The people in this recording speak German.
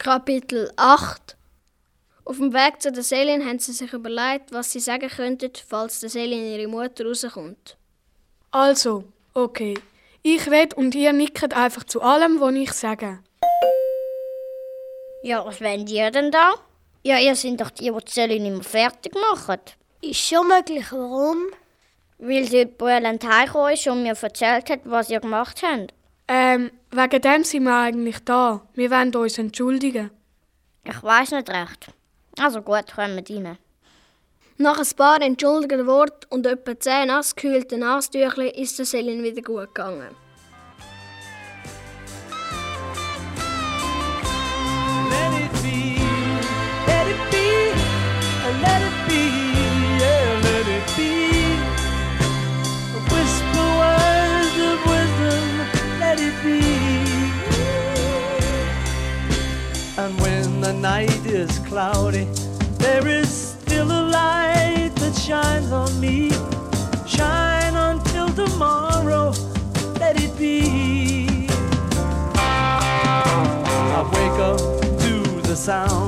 Kapitel 8. Auf dem Weg zu der Selin haben sie sich überlegt, was sie sagen könnten, falls der Selin ihre Mutter rauskommt. Also, okay. Ich rede und ihr nickt einfach zu allem, was ich sage. Ja, was wollt ihr denn da? Ja, ihr seid doch die Selin immer fertig machen. Ist schon möglich. Warum? Weil sie brüllend heimgekommen ist und mir erzählt hat, was ihr gemacht habt. Wegen dem sind wir eigentlich da. Wir wollen uns entschuldigen. Ich weiss nicht recht. Also gut, kommen wir rein. Nach ein paar entschuldigenden Worten und etwa 10 nassgekühlten Nasentüchern ist der Selin wieder gut gegangen. Let it be, let it be, let it be, yeah, let it be. Whisper words of wisdom, let it be. And when the night is cloudy, there is still a light that shines on me. Shine until tomorrow, let it be. I wake up to the sound